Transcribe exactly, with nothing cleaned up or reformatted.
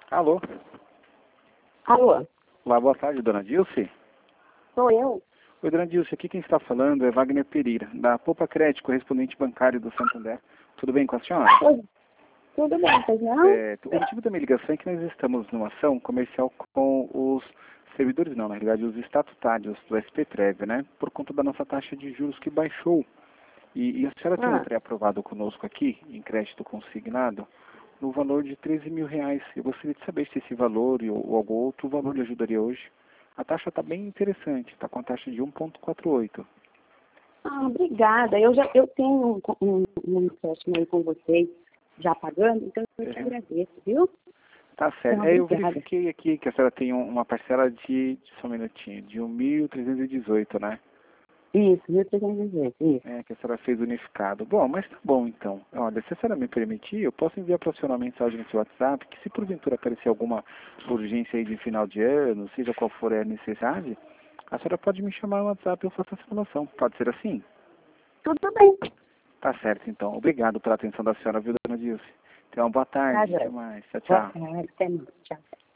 Alô? Alô? Olá, boa tarde, dona Dilce. Sou eu? Oi, dona Dilce, aqui quem está falando é Wagner Pereira, da Poupa Crédito, correspondente bancário do Santander. Tudo bem com a senhora? Oi. Tudo bem, pois não? É, o motivo da minha ligação é que nós estamos numa ação comercial com os servidores, não, na realidade, os estatutários do S P Trev, né? Por conta da nossa taxa de juros que baixou. E, e a senhora tem um Ah, pré-aprovado conosco aqui, em crédito consignado, no valor de treze mil reais. Eu gostaria de saber se esse valor ou, ou algum outro valor lhe ajudaria hoje. A taxa está bem interessante, está com a taxa de um vírgula quarenta e oito. ah, obrigada. Eu já eu tenho um, um, um empréstimo aí com vocês, já pagando, então eu te É, agradeço, viu? tá certo. Então, É, eu obrigada. verifiquei aqui que a senhora tem um- uma parcela de, só um minutinho, de mil trezentos e dezoito, né? Isso, mil trezentos e dezoito, isso. É, que a senhora fez unificado. Bom, mas tá bom então. Olha, se a senhora me permitir, eu posso enviar para a senhora uma mensagem no seu WhatsApp, que se porventura aparecer alguma urgência aí de final de ano, seja qual for a necessidade, a senhora pode me chamar no WhatsApp e eu faço a simulação. Pode ser assim? Tudo bem. Tá certo então. Obrigado pela atenção da senhora, viu, dona Dilce? Tenha uma boa Tá, tarde. Até Zé. mais. Tchau, Boa tchau. tarde, até mais. Tchau.